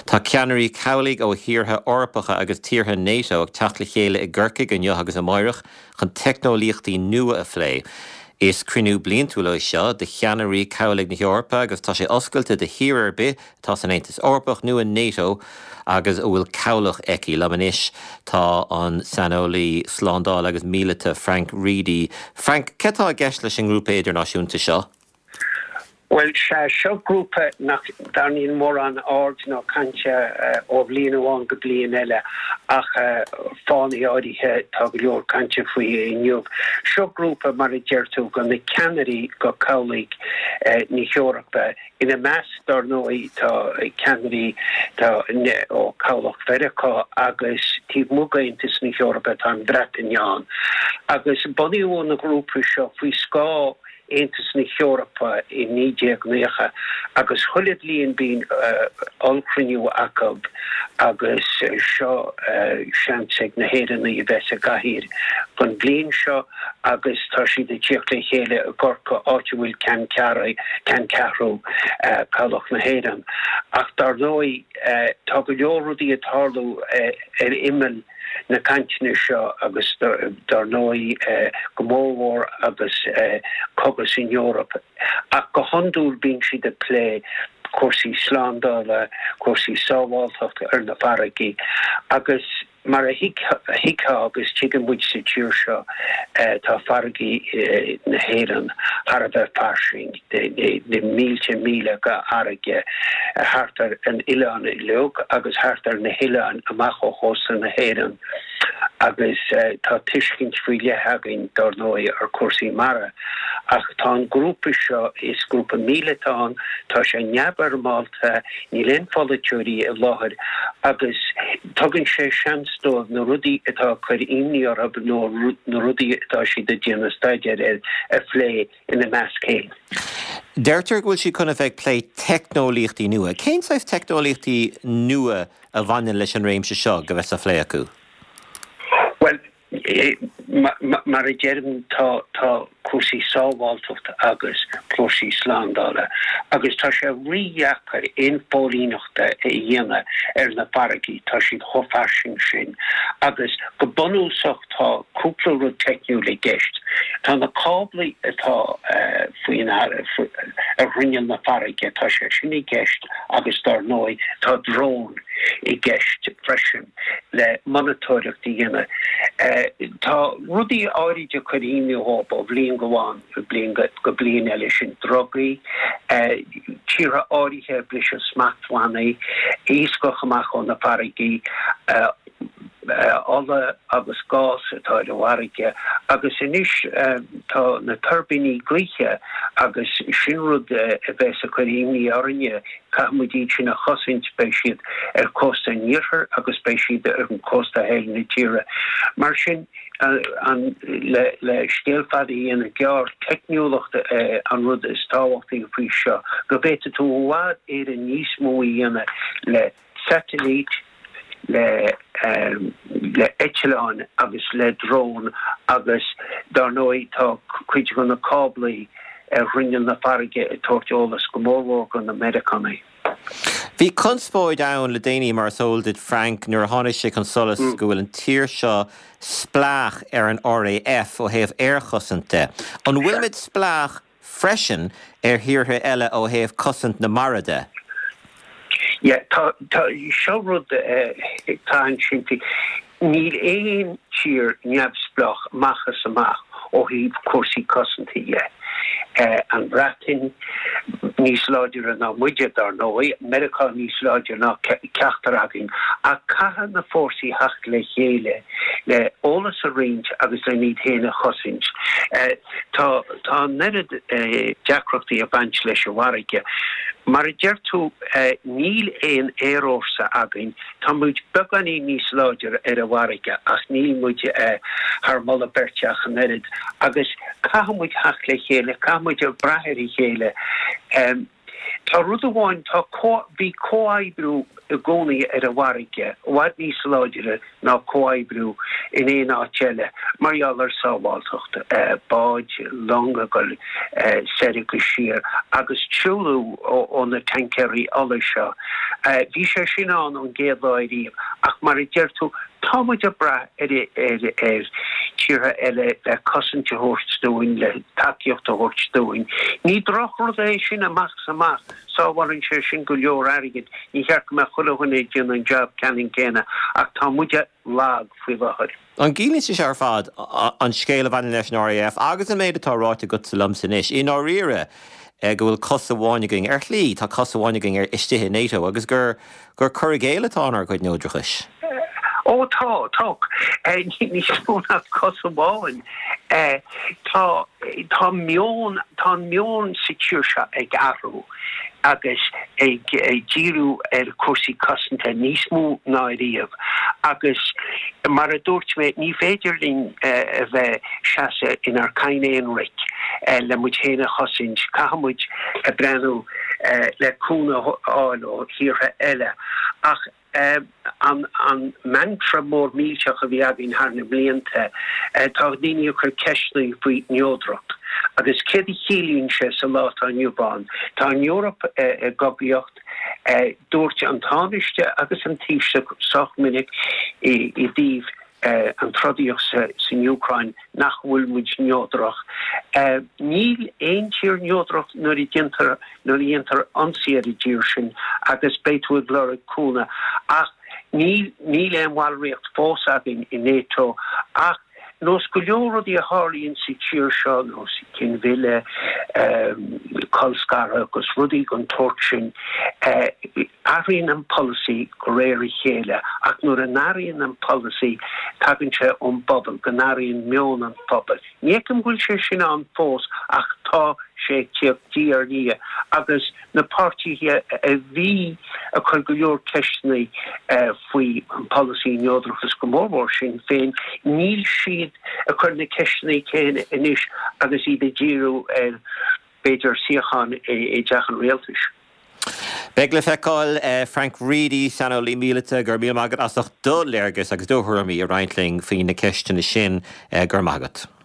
Tá ceannarí cowlaigh ó thíortha orpacha agus tíortha NATO ag teacht le chéile i gCorcaigh an Neo agus a Maireach chun technolíochtaí nua a phlé. Is crinú blion tú le seo de cheannarí cowlaigh na Eorpa agus tá sé oscailte de híar be tá san Aontas Orpach nua NATO agus bhfuil cowlach eici lamanis tá an sanolaí slándáil agus mílete Frank Reedy. Frank, cetá a gceist leis an grúpa idirnáisiúnta seo? Well, seo grúpa nach darníon mór an ard ná cante ó bbliana amháin go bliain eile ach fánaí áirithe tá go leor cante faoi inniuh. Seo grúpa mar a deirtú go na ceannarí go cowlaigh ní Eorpa ina meas darnóí tá ceannarí ó cowlach Mheiriceá agus tí mugaintas ní Eorpa tá an Breataine agus bunaíú na grúpa seo faoi scá Aontas na Eorpa I 19 agus chuilead líon bín olchriniú acab agus seo seansaigh na héireanna I bheits a gahír chun bliain seo agus tá siad a tíocht le chéile a Gorca áte bhfuil cean ceathrú cowlach na héireann ach darnóí tá go leor rudaí a tarlú imel na cantine seo agus darnóí go mór agus cogus in Eorpa ach go handúil bín siad a plé cuasaí slándála, cuasaí sábháilteachta ar na farraigí agus mar a hiice agus tuigeann muid sa tíir seo tá farraigí na héireann har a bheith páirsin de míle go airige hartar an Ileán I leog agus hartar na Hileán amach ó hósa na héireann agus tá tuiscint faoi lethagan darnóí ar cuasaí mara ach tá an grúpa seo is grúpa míletáin tá sé neabar máilta ní len folitúirí a láthir agus tugann sé seanstóid na rudaí atá chuir imníorab nó na rudaí atá si de déanana staidir a phlé ina meas céin. Deirtear bhfuil si chuna bheith plé technolíochtaí nua. Cén saibh technolíochtaí nua a bhaine leis an réimse seo go bheits a phlé acu? Well, mar a deireann tá cuasaí sábháilteachta agus cuasaí slándála agus tá sé riachar infólíneachta a dhéanana ar na farraigí tá siad chofairsin sin agus go bunúsach tá cúpla rud techniúla gceist tá na cáblaí atá faoin a rinneal na farraige tá sé sinna gceist agus darnóí tá drón I gceist freisin le monitóireachta dhéanana tá rudaí áiríte chuiríní hópa bblion goháin go blion eile sin drogaí tíre áirithe blis a smachthánaí íscoch amach ó na farraigí alla agus gás atá do warige agus inis tá na turbíní gluiche agus sinrud a bheits a chuiríní árinne caimudí sin a chosint spéisiad ar costa níorthar agus spéisiad ar an costa heil na tíre mar sin an le scéalfadaí ina gear techniúlacht an rud is táhachtaí a frí seo go bhéta tú bhád ar a níos mó dhéana le satellite le Echelon agus le drone agus darnóí tá cuid go na cáblaí rinneal na farraige a tuairteolalas go mór go na Americanaí. Bhí conspóid ann le daoine mar sóldid Frank nuair a tháinig sé an solas go bhfuil an tír seo splách ar an RAF ó thaobh airchosanta. An bhfuil mid splách freisin ar thíortha eile ó thaobh cosint na marada? Yeah, tá seo rud tá an sinnti níl éon tír neamhsplach machchas amach ó híomh cuasaí cosanta an Breataine níos láidir ná muide darnóí, Mheiriceá níos láidir ná ceachtar agin a caitheann na fórsaí theach le chéile le ólas a réint agus le níd héana chosint. Tá nead deacrochtaí a baint leis a warige mar a deirtú níl éon érósa agin tá muid beganí níos láidir ar a warige ach níl muide thar molla berteach an nead agus caitheann muid theach le chéile caitheann muid ar brathir I chéile Tá rud amháin tá bhí cóibrú a gcónaí ar a bharige, bhaid níos láideire ná cóibrú in éon áiteile, marall ar sábháilteachta, báid, longa go seirigh go siar, agus tiúlú ó na tancéirí ala seo. Bhí sé sin an géadláiríomh, ach mar i ddeirtú támuid a bra tíre eile le cosinte hórtstúin, le takeíocht a hórtstúin. Ní drochar é sin amach samach, sáharin sé sin go leor airigid, ní chearc me chulahunna dín an job ceanning céine, ach támuid a lag faoi bhathir. An gílinn sé ar fad an scéal bhain leis an RAF, agus a méid atá ráite go sa lumsa inis. In áíire go bhfuil cosaháiniging ar lí, tá cosaháiniging ar istithe NATO, agus gur churigéiletáin ar chuid nódrachas. Tá ní spúna cosáin tá mion sicúrse ag ahrú agus ag díú ar cuasí cosanta níos mú náiríomh agus mar a dúirt mé ní féidirlín a bheith seasa inar caiinéon ric le mu chéine chosint camuid a brenn leúna áil ó tíortha eile ach an mantra mór mílteach a bhí agin harna blianta tá daine chur ceisnaí faoi neodracht agus céad chéilíonn sé sa lá tá Nniuban. Tá an Eorop gobíocht dúirt an táiste agus an tíiste 7 minic i dtíobh an trodíoch sa Ucrain nach bhfuil muid neodrach. Níl éon tír neodrach nuair i dhéantar ansaí dír sin agus beitúid le cúna ach níl éon bhil réocht fós agin in NATO ach nos go leorradí a háiríonn sa tír seo nó cin bhile colscara agus rudí an toirt sin aíonn an policy go réir i chéile ach nuair an aíonn an policy tagann sé ón bobal go aíonn meón an pobal. Nícem bhfuil sé sin an fós ach tá sé tíochttaí agus na pártíthe a bhí a chuir go leor ceisnaí faoi an policy neodrachas go mór sin féin níl siad a chuir na ceisnaí céine inis agus iad a díú beidir siochan é deachan réaltais. Beg le feicáil Frank Reedy san ó lí mílete gur mí magad asach dul léirgus agus dóthramí a reintling faoin na ceistena sin gur magad.